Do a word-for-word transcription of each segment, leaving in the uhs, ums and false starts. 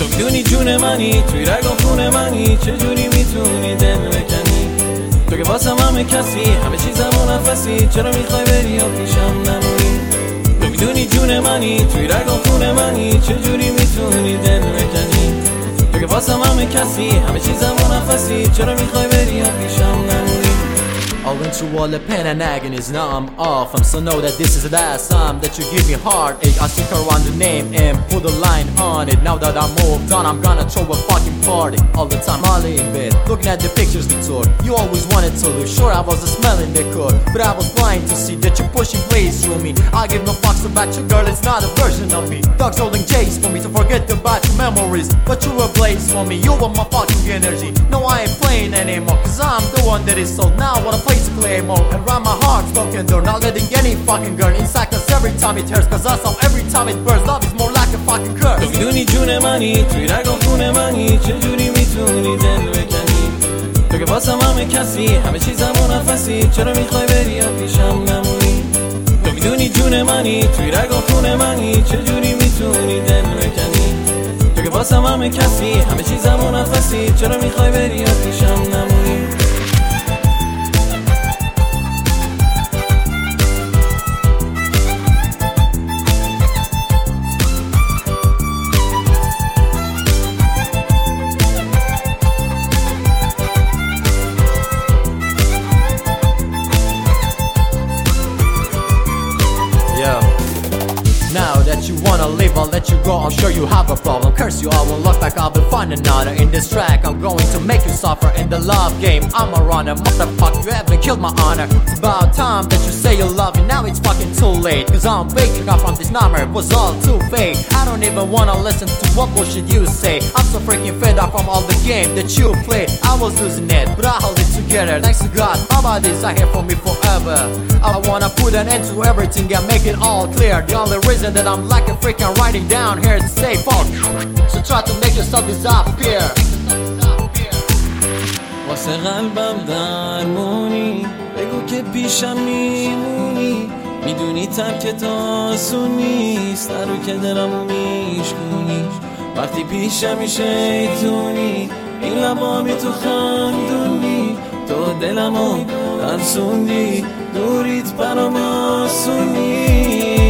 تو میدونی جون منی، توی رگ و خون منی، چجوری میتونی دل بکنی؟ تو که واسم همه کسی، همه چیزم و نفسی، چرا میخوای بری و پیشم نمونی؟ تو میدونی جون منی، توی رگ و خون منی، چجوری میتونی دل بکنی؟ تو که واسم همه کسی، همه چیزم و نفسی، چرا میخوای بری و پیشم نمونی؟ I went through all the pain and agonies, now I'm off. I'm so know that this is the last time that you give me heartache. I stick around the name and put a line on it. Now that I'm moved on, I'm gonna throw a fucking party. All the time I lay in bed, looking at the pictures we took. You always wanted to lose, sure I was a smelling the cook, but I was blind to see that you're pushing blades through me. I give no fucks about you, girl, it's not a version of me. Dogs holding J's for me to forget about your memories, but you were blaze for me, you were my fucking energy. No, I ain't playing anymore, cause I'm the one that is sold. Now I wanna play to play more around my heart, broken door, not letting any fucking girl inside, cause every time it hurts, cause I saw every time it bursts. Love is more like a fucking curse. تو میدونی جون منی، توی رگ و خون منی، چجوری میتونی دل بکنی؟ تو که واسم همه کسی، همه چیزم و نفسی، چرا میخوای بری یا پیشم نمونی؟ تو میدونی جون منی، توی رگ و خون منی، چجوری میتونی دل بکنی؟ تو که واسم همه کسی، همه چیزم و نفسی، چرا میخوای بری یا پیشم نمونی؟ Now that you wanna leave, I'll let you go, I'm sure you have a problem. Curse you, I won't look back, I will find another. In this track, I'm going to make you suffer. In the love game, I'm a runner. Motherfucker, you haven't killed my honor. It's about time that you say you love me, now it's fucking too late. Cause I'm waking up from this number, it was all too fake. I don't even wanna listen to what bullshit you say. I'm so freaking fed up from all the game that you played. I was losing it, but I held it together. Thanks to God, my body's are here for me forever. I wanna put an end to everything and make it all clear. The only reason that I'm like a freaking writing down here is to say fuck. So try to make yourself disappear. واسه قلبم درمونی، بگو که پیشم میمونی. میدونی ترک تو آسون نیست، نرو که دلمو میشکونی. وقتی پیشم میشیطونی، این لبامی تو خندونی. تو دلمو ترسوندی، دوریت برام آسونی.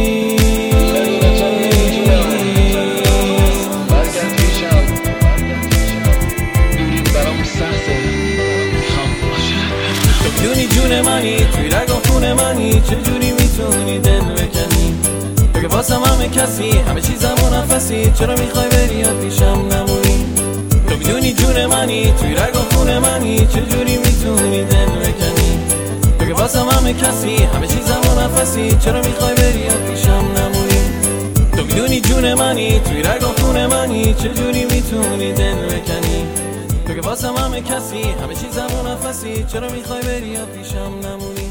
میدونی جون منی، توی رگ و خون منی، چجوری میتونی دل بکنی؟ تو که واسم همه کسی، همه چیزم و نفسی، چرا میخوای بری یا پیشم نمونی؟ تو میدونی جون منی، توی رگ و خون منی، چجوری میتونی دل بکنی؟ تو که واسم همه کسی، همه چیزم و نفسی، چرا میخوای بری یا پیشم نمونی؟ تو میدونی جون منی، توی رگ و خون منی، چجوری میتونی دل بکنی؟ تو که واسم همه کسی، همه چیزم و نفسی، چرا میخوای بری یا پیشم نمونی؟